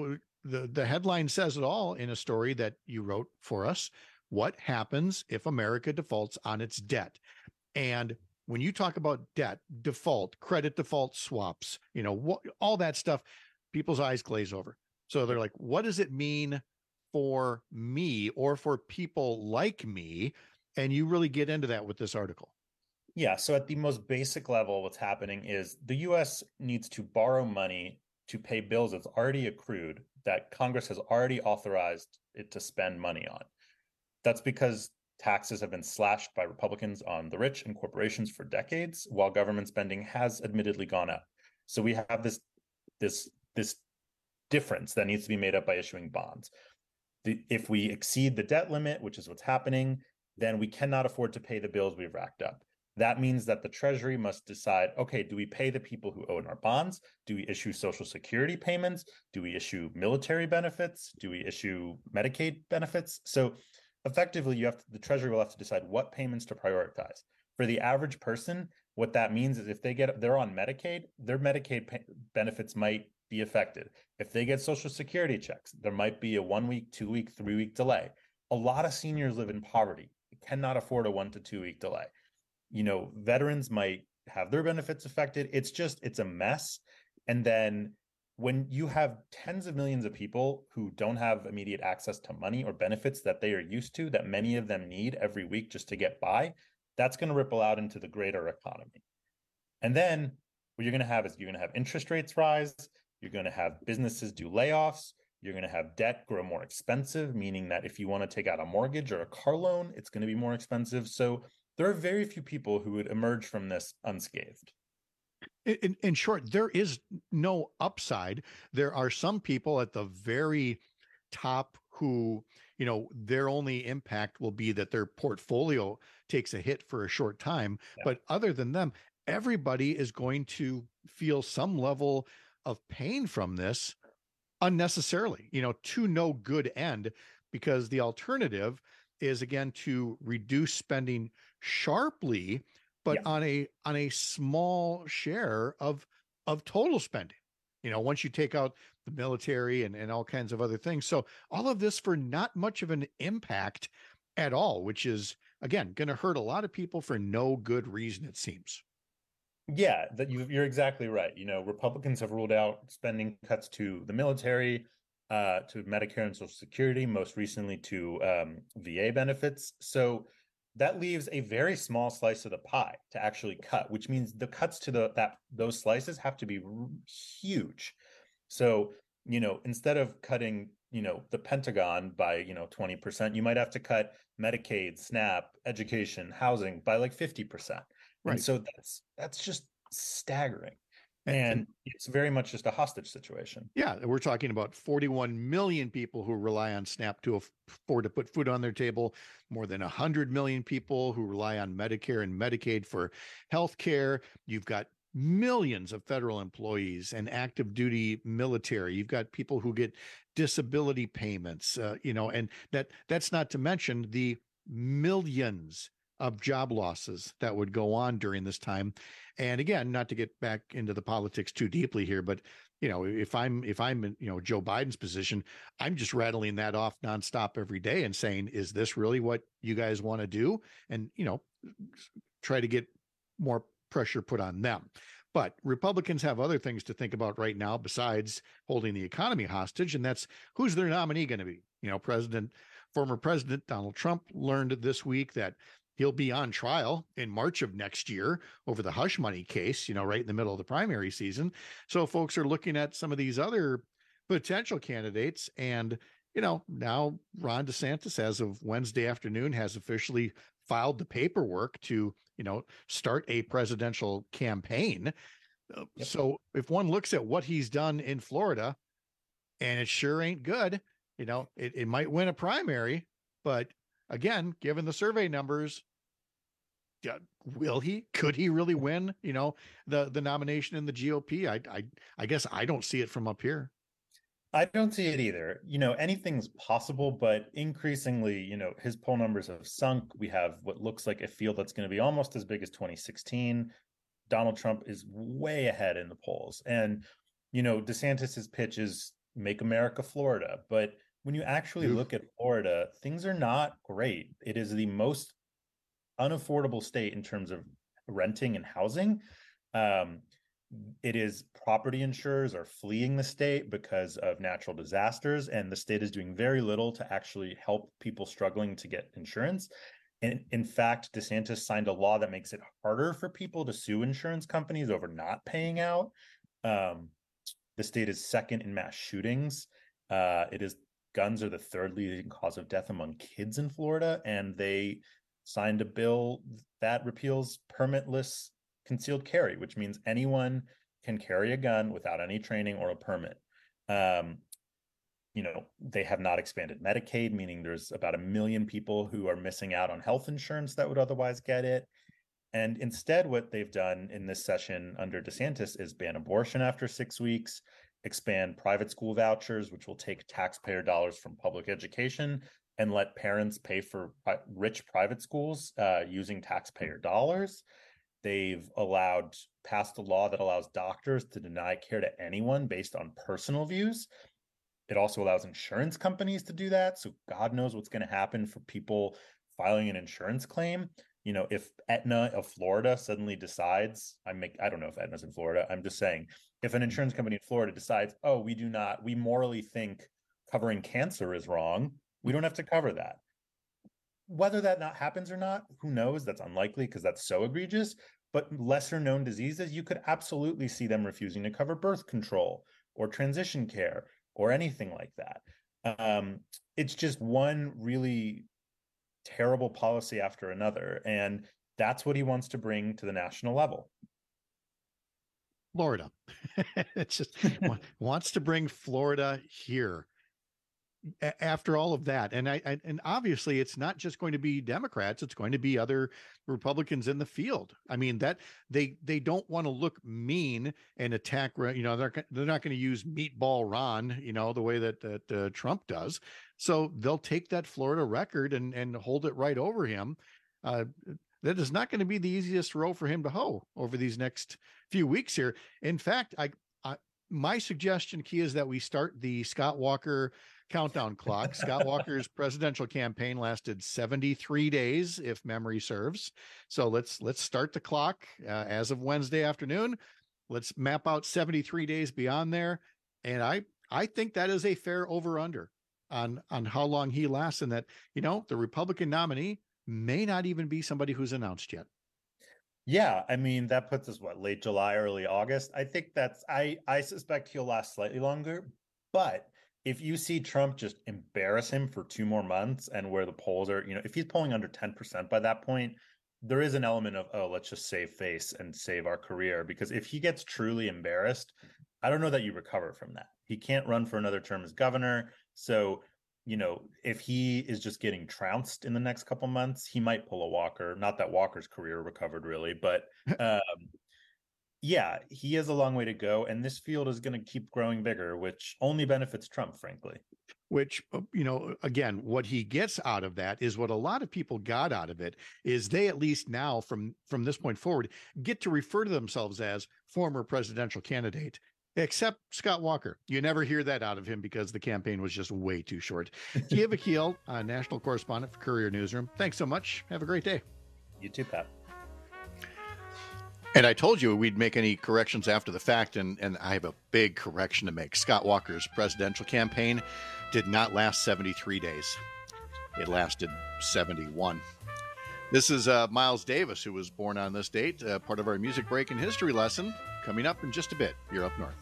the headline says it all in a story that you wrote for us. What happens if America defaults on its debt? And when you talk about debt, default, credit default swaps, all that stuff, people's eyes glaze over. So they're like, what does it mean for me or for people like me? And you really get into that with this article. Yeah. So at the most basic level, what's happening is the U.S. needs to borrow money to pay bills that's already accrued, that Congress has already authorized it to spend money on. That's because taxes have been slashed by Republicans on the rich and corporations for decades, while government spending has admittedly gone up. So we have this difference that needs to be made up by issuing bonds. If we exceed the debt limit, which is what's happening, then we cannot afford to pay the bills we've racked up. That means that the Treasury must decide, okay, do we pay the people who own our bonds? Do we issue Social Security payments? Do we issue military benefits? Do we issue Medicaid benefits? So effectively, the Treasury will have to decide what payments to prioritize. For the average person, what that means is if they're on Medicaid, their Medicaid benefits might be affected. If they get Social Security checks, there might be a 1 week, 2 week, 3 week delay. A lot of seniors live in poverty. They cannot afford a 1 to 2 week delay. Veterans might have their benefits affected. It's a mess. And then when you have tens of millions of people who don't have immediate access to money or benefits that they are used to, that many of them need every week just to get by, that's going to ripple out into the greater economy. And then what you're going to have is you're going to have interest rates rise. You're going to have businesses do layoffs. You're going to have debt grow more expensive, meaning that if you want to take out a mortgage or a car loan, it's going to be more expensive. So there are very few people who would emerge from this unscathed. In short, there is no upside. There are some people at the very top who, their only impact will be that their portfolio takes a hit for a short time. Yeah. But other than them, everybody is going to feel some level of pain from this unnecessarily, to no good end, because the alternative is, again, to reduce spending sharply, but on a small share of total spending, once you take out the military and all kinds of other things. So all of this for not much of an impact at all, which is, again, going to hurt a lot of people for no good reason, it seems. Yeah, you're exactly right. Republicans have ruled out spending cuts to the military, to Medicare and Social Security, most recently to VA benefits. So that leaves a very small slice of the pie to actually cut, which means the cuts to those slices have to be huge. So, instead of cutting, the Pentagon by, 20%, you might have to cut Medicaid, SNAP, education, housing by like 50%. Right. And so that's just staggering. And it's very much just a hostage situation. Yeah, we're talking about 41 million people who rely on SNAP to afford to put food on their table, more than 100 million people who rely on Medicare and Medicaid for health care. You've got millions of federal employees and active duty military. You've got people who get disability payments, and that's not to mention the millions of job losses that would go on during this time. And again, not to get back into the politics too deeply here, but if I'm in, Joe Biden's position, I'm just rattling that off nonstop every day and saying, is this really what you guys want to do? And, try to get more pressure put on them. But Republicans have other things to think about right now besides holding the economy hostage, and that's who's their nominee going to be. Former President Donald Trump learned this week that he'll be on trial in March of next year over the hush money case, right in the middle of the primary season. So folks are looking at some of these other potential candidates. And, now Ron DeSantis, as of Wednesday afternoon, has officially filed the paperwork to, start a presidential campaign. Yep. So if one looks at what he's done in Florida, and it sure ain't good, it might win a primary, but again, given the survey numbers, could he really win, the nomination in the GOP? I guess I don't see it from up here. I don't see it either. Anything's possible, but increasingly, his poll numbers have sunk. We have what looks like a field that's going to be almost as big as 2016. Donald Trump is way ahead in the polls. And, DeSantis's pitch is make America Florida. But when you actually look at Florida, things are not great. It is the most unaffordable state in terms of renting and housing. It is property insurers are fleeing the state because of natural disasters, and the state is doing very little to actually help people struggling to get insurance. And in fact, DeSantis signed a law that makes it harder for people to sue insurance companies over not paying out. The state is second in mass shootings. Guns are the third leading cause of death among kids in Florida, and they signed a bill that repeals permitless concealed carry, which means anyone can carry a gun without any training or a permit. They have not expanded Medicaid, meaning there's about 1 million people who are missing out on health insurance that would otherwise get it. And instead, what they've done in this session under DeSantis is ban abortion after 6 weeks, expand private school vouchers, which will take taxpayer dollars from public education and let parents pay for rich private schools using taxpayer dollars. They've passed a law that allows doctors to deny care to anyone based on personal views. It also allows insurance companies to do that. So God knows what's going to happen for people filing an insurance claim. If Aetna of Florida suddenly decides, I don't know if Aetna's in Florida. I'm just saying, if an insurance company in Florida decides, we morally think covering cancer is wrong, we don't have to cover that. Whether that not happens or not, who knows? That's unlikely because that's so egregious. But lesser known diseases, you could absolutely see them refusing to cover birth control or transition care or anything like that. It's just one really terrible policy after another. And that's what he wants to bring to the national level. Florida. It's just wants to bring Florida here after all of that. And obviously it's not just going to be Democrats, it's going to be other Republicans in the field. I mean, that they don't want to look mean and attack, they're not going to use Meatball Ron, the way that Trump does. So they'll take that Florida record and hold it right over him. That is not going to be the easiest row for him to hoe over these next few weeks here. In fact, my suggestion, Key, is that we start the Scott Walker countdown clock. Scott Walker's presidential campaign lasted 73 days, if memory serves. So let's start the clock as of Wednesday afternoon. Let's map out 73 days beyond there. And I think that is a fair over-under on how long he lasts, and that, the Republican nominee may not even be somebody who's announced yet. Yeah, I mean, that puts us, late July, early August. I think I suspect he'll last slightly longer. But if you see Trump just embarrass him for 2 more months, and where the polls are, if he's polling under 10% by that point, there is an element of, let's just save face and save our career. Because if he gets truly embarrassed, I don't know that you recover from that. He can't run for another term as governor. So, if he is just getting trounced in the next couple months, he might pull a Walker. Not that Walker's career recovered really, but yeah, he has a long way to go. And this field is going to keep growing bigger, which only benefits Trump, frankly. Which, again, what he gets out of that is what a lot of people got out of it, is they at least now from this point forward get to refer to themselves as former presidential candidate. Except Scott Walker. You never hear that out of him because the campaign was just way too short. Kia Vakil, national correspondent for Courier Newsroom. Thanks so much. Have a great day. You too, Pat. And I told you we'd make any corrections after the fact, and I have a big correction to make. Scott Walker's presidential campaign did not last 73 days. It lasted 71. This is Miles Davis, who was born on this date, part of our music break and history lesson. Coming up in just a bit. You're Up North.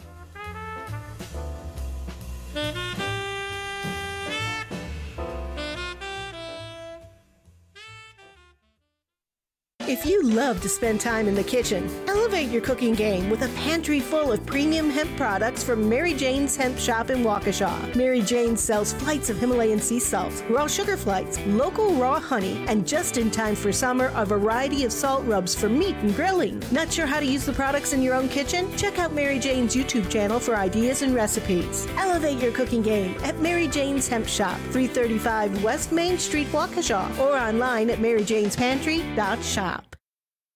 If you love to spend time in the kitchen, elevate your cooking game with a pantry full of premium hemp products from Mary Jane's Hemp Shop in Waukesha. Mary Jane sells flights of Himalayan sea salts, raw sugar flights, local raw honey, and just in time for summer, a variety of salt rubs for meat and grilling. Not sure how to use the products in your own kitchen? Check out Mary Jane's YouTube channel for ideas and recipes. Elevate your cooking game at Mary Jane's Hemp Shop, 335 West Main Street, Waukesha, or online at maryjanespantry.shop.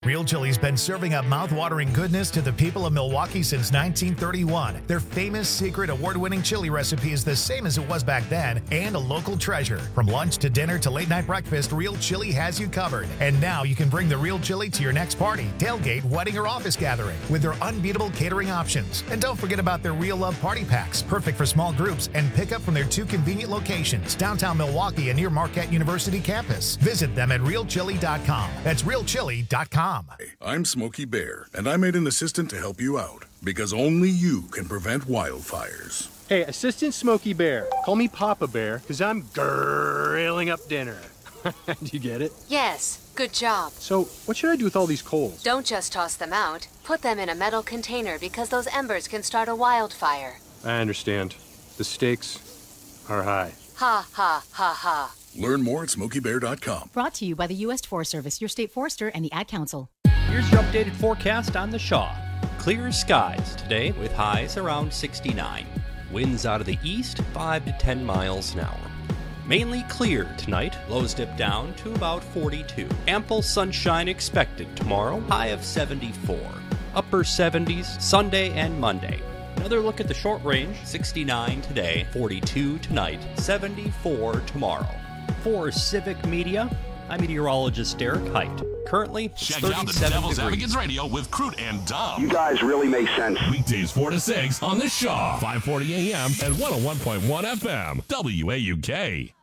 Real Chili's been serving up mouth-watering goodness to the people of Milwaukee since 1931. Their famous secret award-winning chili recipe is the same as it was back then and a local treasure. From lunch to dinner to late-night breakfast, Real Chili has you covered. And now you can bring the Real Chili to your next party, tailgate, wedding, or office gathering with their unbeatable catering options. And don't forget about their Real Love Party Packs, perfect for small groups, and pick up from their 2 convenient locations, downtown Milwaukee and near Marquette University campus. Visit them at realchili.com. That's realchili.com. I'm Smokey Bear, and I made an assistant to help you out, because only you can prevent wildfires. Hey, Assistant Smokey Bear. Call me Papa Bear, because I'm grilling up dinner. Do you get it? Yes, good job. So, what should I do with all these coals? Don't just toss them out. Put them in a metal container because those embers can start a wildfire. I understand. The stakes are high. Ha, ha, ha, ha. Learn more at SmokeyBear.com. Brought to you by the U.S. Forest Service, your state forester, and the Ad Council. Here's your updated forecast on the Shaw. Clear skies today with highs around 69. Winds out of the east 5 to 10 miles an hour. Mainly clear tonight, lows dip down to about 42. Ample sunshine expected tomorrow, high of 74. Upper 70s Sunday and Monday. Another look at the short range, 69 today, 42 tonight, 74 tomorrow. For Civic Media, I'm meteorologist Derek Height. Currently, check out the Devil's Advocates Radio with Crute and Dumb. You guys really make sense. Weekdays 4 to 6 on the Shaw, 540 AM and 101.1 FM, WAUK.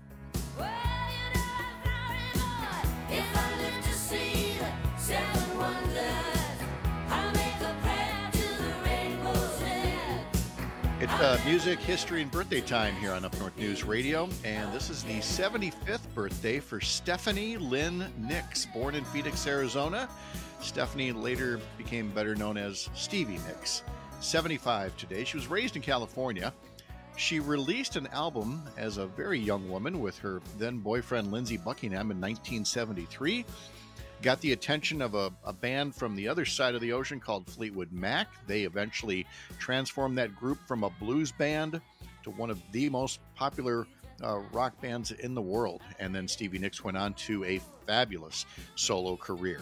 It's music, history, and birthday time here on Up North News Radio. And this is the 75th birthday for Stephanie Lynn Nicks, born in Phoenix, Arizona. Stephanie later became better known as Stevie Nicks. 75 today. She was raised in California. She released an album as a very young woman with her then boyfriend Lindsey Buckingham in 1973. Got the attention of a band from the other side of the ocean called Fleetwood Mac. They eventually transformed that group from a blues band to one of the most popular rock bands in the world. And then Stevie Nicks went on to a fabulous solo career.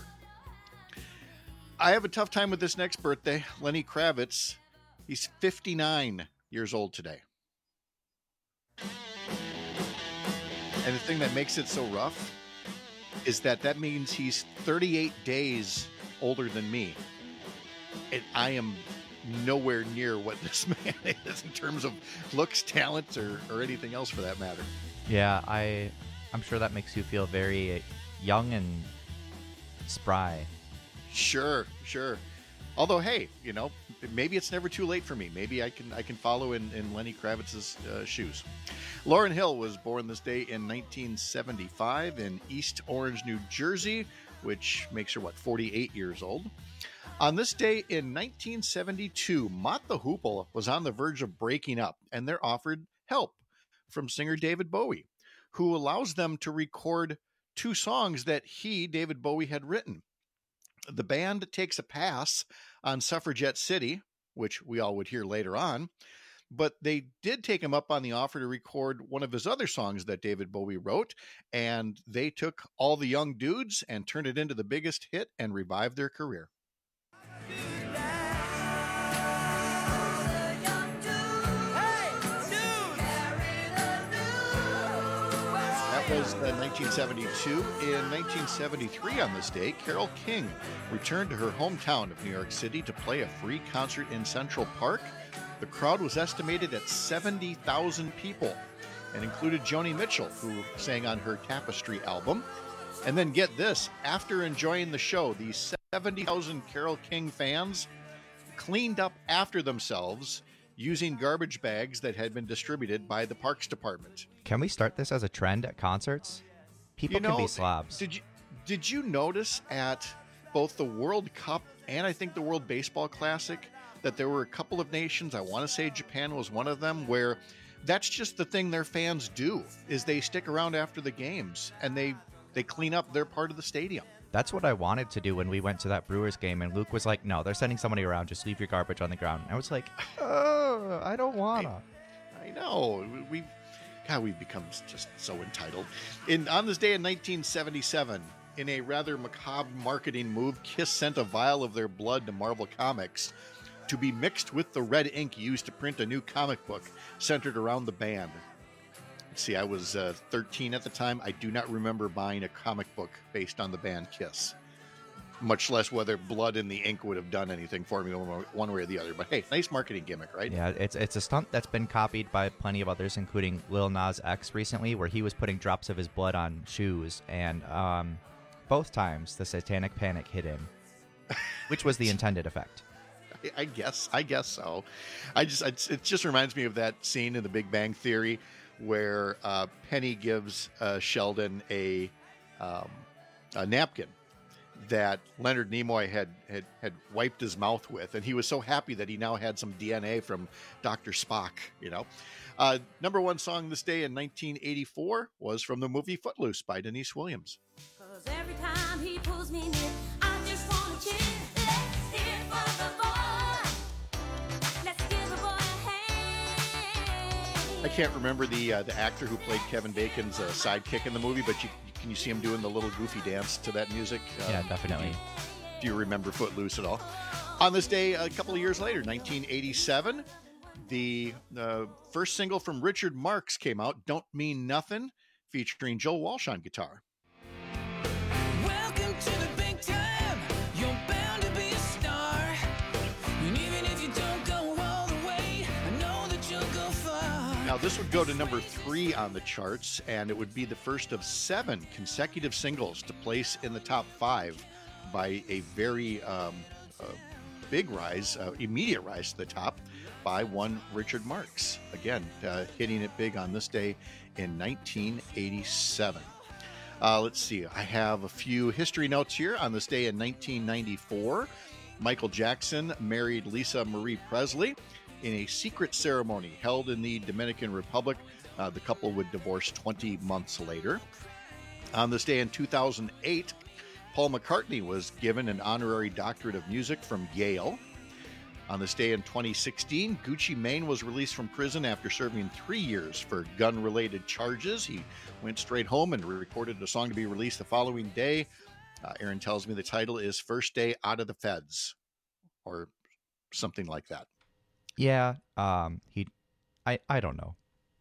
I have a tough time with this next birthday. Lenny Kravitz, he's 59 years old today. And the thing that makes it so rough is that means he's 38 days older than me. And I am nowhere near what this man is in terms of looks, talent, or anything else for that matter. Yeah, I'm sure that makes you feel very young and spry. Sure. Although, hey, maybe it's never too late for me. Maybe I can follow in Lenny Kravitz's shoes. Lauryn Hill was born this day in 1975 in East Orange, New Jersey, which makes her, 48 years old. On this day in 1972, Mott the Hoople was on the verge of breaking up, and they're offered help from singer David Bowie, who allows them to record 2 songs that David Bowie, had written. The band takes a pass on Suffragette City, which we all would hear later on, but they did take him up on the offer to record one of his other songs that David Bowie wrote, and they took All the Young Dudes and turned it into the biggest hit and revived their career. That was 1972. In 1973 on this day, Carole King returned to her hometown of New York City to play a free concert in Central Park. The crowd was estimated at 70,000 people and included Joni Mitchell, who sang on her Tapestry album. And then get this, after enjoying the show, these 70,000 Carole King fans cleaned up after themselves using garbage bags that had been distributed by the Parks Department. Can we start this as a trend at concerts? People can be slobs. Did you notice at both the World Cup and I think the World Baseball Classic that there were a couple of nations, I want to say Japan was one of them, where that's just the thing their fans do, is they stick around after the games and they clean up their part of the stadium. That's what I wanted to do when we went to that Brewers game, and Luke was like, no, they're sending somebody around, just leave your garbage on the ground. And I was like, oh, I don't want to. I know. We've become just so entitled. On this day in 1977, in a rather macabre marketing move, Kiss sent a vial of their blood to Marvel Comics to be mixed with the red ink used to print a new comic book centered around the band. See, I was 13 at the time. I do not remember buying a comic book based on the band Kiss, much less whether blood in the ink would have done anything for me one way or the other. But hey, nice marketing gimmick, right? Yeah, it's a stunt that's been copied by plenty of others, including Lil Nas X recently, where he was putting drops of his blood on shoes, and both times the Satanic Panic hit him, which was the intended effect. I guess so. It just reminds me of that scene in The Big Bang Theory where Penny gives Sheldon a napkin that Leonard Nimoy had wiped his mouth with, and he was so happy that he now had some DNA from Dr. Spock. Number one song this day in 1984 was from the movie Footloose by Denise Williams. 'Cause every time he pulls me near, I just want to cheer. Let's hear for the boy. Let's give the boy a hand. I can't remember the actor who played Kevin Bacon's sidekick in the movie, but can you see him doing the little goofy dance to that music? Yeah, definitely. Do you remember Footloose at all? On this day, a couple of years later, 1987, the first single from Richard Marx came out, Don't Mean Nothing, featuring Joe Walsh on guitar. Welcome to the big time. You're bound to be a star. And even if you don't go all the way, I know that you'll go far. Now, this would go to number 3 on the charts, and it would be the first of 7 consecutive singles to place in the top 5 by a very big rise, immediate rise to the top by one Richard Marx. Again, hitting it big on this day in 1987. Let's see. I have a few history notes here. On this day in 1994, Michael Jackson married Lisa Marie Presley in a secret ceremony held in the Dominican Republic. The couple would divorce 20 months later. On this day in 2008, Paul McCartney was given an honorary doctorate of music from Yale. On this day in 2016, Gucci Mane was released from prison after serving 3 years for gun-related charges. He went straight home and recorded a song to be released the following day. Aaron tells me the title is First Day Out of the Feds, or something like that. Yeah, I don't know.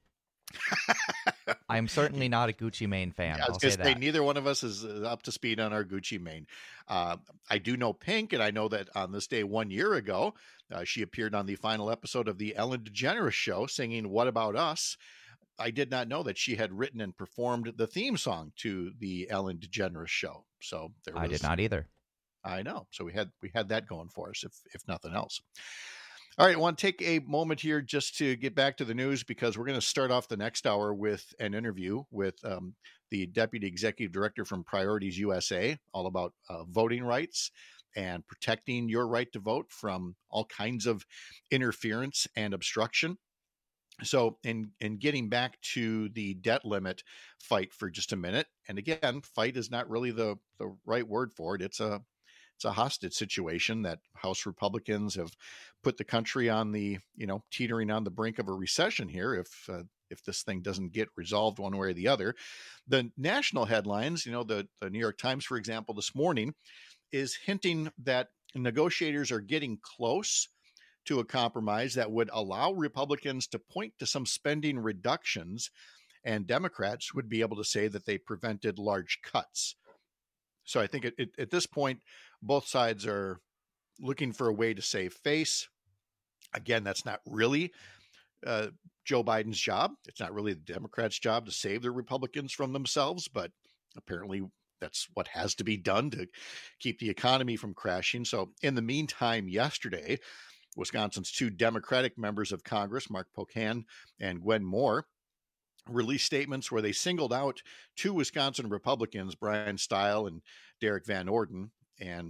I'm certainly not a Gucci Mane fan. I was going to say, neither one of us is up to speed on our Gucci Mane. I do know Pink, and I know that on this day 1 year ago, she appeared on the final episode of the Ellen DeGeneres Show singing What About Us? I did not know that she had written and performed the theme song to the Ellen DeGeneres Show. So I did not either. I know. So we had that going for us, if nothing else. All right, I want to take a moment here just to get back to the news, because we're going to start off the next hour with an interview with the Deputy Executive Director from Priorities USA, all about voting rights and protecting your right to vote from all kinds of interference and obstruction. So in getting back to the debt limit fight for just a minute, and again, fight is not really the right word for it. It's a hostage situation that House Republicans have put the country on the, teetering on the brink of a recession here if this thing doesn't get resolved one way or the other. The national headlines, the New York Times, for example, this morning is hinting that negotiators are getting close to a compromise that would allow Republicans to point to some spending reductions, and Democrats would be able to say that they prevented large cuts. So I think at this point, both sides are looking for a way to save face. Again, that's not really Joe Biden's job. It's not really the Democrats' job to save the Republicans from themselves, but apparently that's what has to be done to keep the economy from crashing. So in the meantime, yesterday, Wisconsin's 2 Democratic members of Congress, Mark Pocan and Gwen Moore, released statements where they singled out 2 Wisconsin Republicans, Brian Stile and Derek Van Orden. And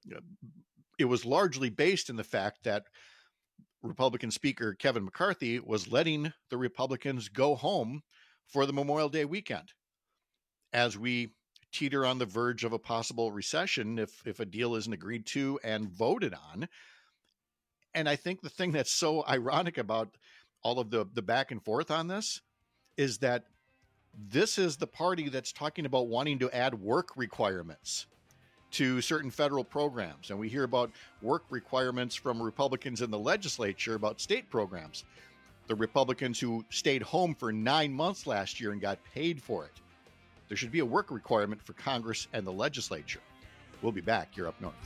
it was largely based in the fact that Republican Speaker Kevin McCarthy was letting the Republicans go home for the Memorial Day weekend as we teeter on the verge of a possible recession if a deal isn't agreed to and voted on. And I think the thing that's so ironic about all of the back and forth on this is that This is the party that's talking about wanting to add work requirements to certain federal programs. And we hear about work requirements from Republicans in the legislature about state programs. The Republicans who stayed home for 9 months last year and got paid for it. There should be a work requirement for Congress and the legislature. We'll be back. You're up north.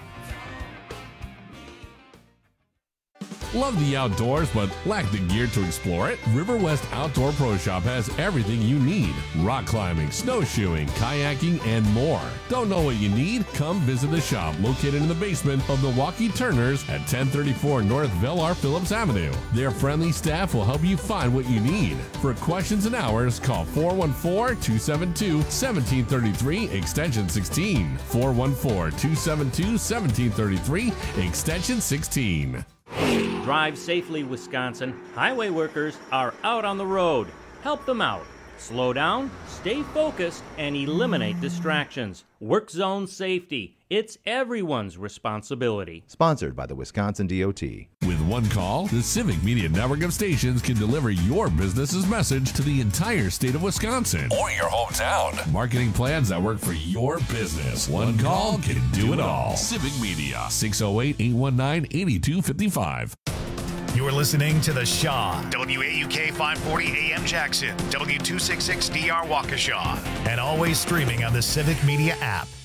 Love the outdoors but lack the gear to explore it? River West Outdoor Pro Shop has everything you need. Rock climbing, snowshoeing, kayaking, and more. Don't know what you need? Come visit the shop located in the basement of Milwaukee Turners at 1034 North Velar Phillips Avenue. Their friendly staff will help you find what you need. For questions and hours, call 414-272-1733, extension 16. 414-272-1733, extension 16. Drive safely, Wisconsin. Highway workers are out on the road. Help them out. Slow down, stay focused, and eliminate distractions. Work zone safety. It's everyone's responsibility. Sponsored by the Wisconsin DOT. With one call, the Civic Media network of stations can deliver your business's message to the entire state of Wisconsin. Or your hometown. Marketing plans that work for your business. One call can do it all. Civic Media, 608-819-8255. You're listening to The Shaw, WAUK 540 AM Jackson, W266DR Waukesha, and always streaming on the Civic Media app.